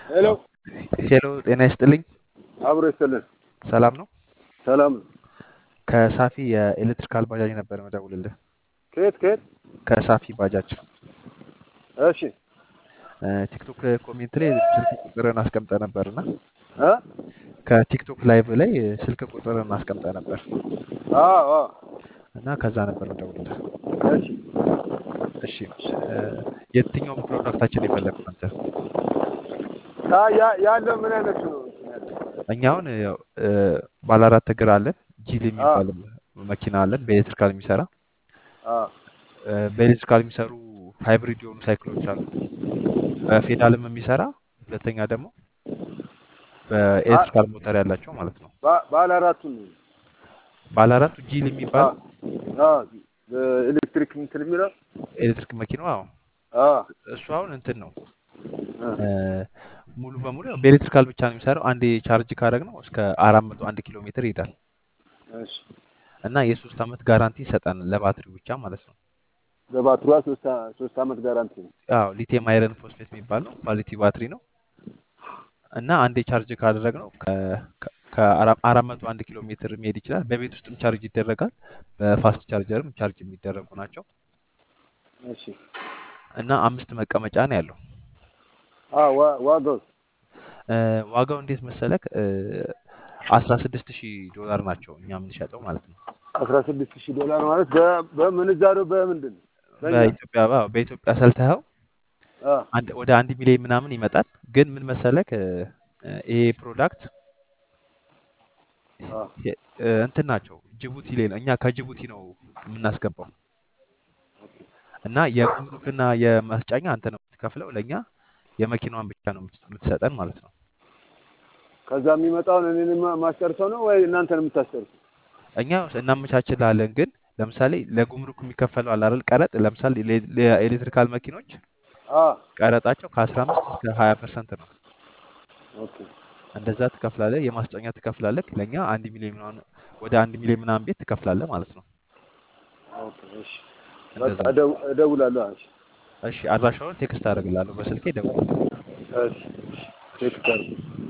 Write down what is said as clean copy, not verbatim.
ሄሎ ሄሎ ጤና ይስጥልኝ። አብሮ ይስጥልን። ሰላም ነው? ሰላም ነው። ከሳፊ የኤሌክትሪካል ባጃጅ ነበር መደውልልህ። ከየት ከየት? ከሳፊ ባጃጅ እሺ ቲክቶክ ኮሜንት ላይ ስልክ ቁጥርን አስቀምጠ ነበርና እ ከቲክቶክ ላይቭ ላይ ስልክ ቁጥርን አስቀምጠ ነበር አዎ እና ከዛ ነበር መደውልልህ። እሺ እሺ እ፣ የትኛውን ፕሮዳክታችን የፈለግከው አንተ? ያለው ምን አይነት ነው? እኛ አሁን ያው ባለ አራት እግር አለን፣ ጂል አ የሚባል መኪና አለን በኤሌክትሪካል የሚሰራ አ በኤሌክትሪካል የሚሰሩ ሃይብሪድ የሆኑ ሳይክሎች አሉ፣ በፌዳልም የሚሰራ ሁለተኛ ደግሞ አ በኤሌክትሪካል ሞተር ያላቸው ማለት ነው። ባለ አራቱን ባለ አራቱ ጂል አ የሚባለው አ ኤሌክትሪክ እንትን የሚለው ኤሌክትሪክ መኪናው አዎ፣ አ እሱ አሁን እንትን ነው አ እ፣ ሙሉ በሙሉ ያው በኤሌክትሪካል ብቻ ነው የሚሰራው። አንዴ ቻርጅ ካደረግ ነው እስከ 401 ኪሎ ሜትር ይሄዳል እሺ እና የሶስት ዓመት ጋራንቲ ይሰጣል ለባትሪው ብቻ ማለት ነው። በባትሪዋ ሶስት አመት ጋራንቲ ነው። አዎ ሊቲየም አይረን ፎስፌት የሚባል ነው፣ ኳሊቲ ባትሪ ነው እና አንዴ ቻርጅ ካደረግ ነው ከ401 ኪሎ ሜትር መሄድ ይችላል። በቤት ውስጥም ቻርጅ ይደረጋል፣ በፋስት ቻርጀርም ቻርጅ የሚደረጉ ናቸው እሺ እና 5 መቀመጫ ነው ያለው። ዋጋው እ፣ ዋጋው እንዴት መሰለክ 16,000 ዶላር ናቸው እኛ የምንሸጠው ማለት ነው። $16,000 ማለት በምንዛሬው በምንድን ነው? በእኛ በኢትዮጵያ ሰልተኸው አ ወደ 1 ሚሊዮን ምናምን ይመጣል። ግን ምን መሰለክ ይሄ ፕሮዳክት አ እንትን ናቸው ጅቡቲ ላይ ነው፣ እኛ ከጅቡቲ ነው የምናስገባው እና የጉምሩክና የመስጫኛ አንተ ነው የምትከፍለው፣ ለእኛ የመኪናዋን ብቻ ነው የምትሰጠን ማለት ነው። ከዛ የሚመጣውን እኔን ማስጨርሰው ነው ወይ እናንተን የምታስጨርሱ? እኛ እናመቻችላለን። ግን ለምሳሌ ለጉምሩክ የሚከፈለው አለ አይደል ቀረጥ፣ ለምሳሌ ለኤሌክትሪካል መኪኖች አ ቀረጣቸው ከ15 እስከ 20% ነው። ኦኬ እንደዛ ትከፍላለህ፣ የማስጫኛ ትከፍላለህ። ለእኛ 1 ሚሊዮን ምናምን ወደ 1 ሚሊዮን ምናምን ቤት ትከፍላለህ ማለት ነው። ኦኬ እሺ በቃ እንደዛ ነው። እደውላለሁ። እሺ እሺ አድራሻውን ቴክስት አደርግልሃለሁ በስልኬ ደውልልኝ። እሺ ቴክስት አድርጉ።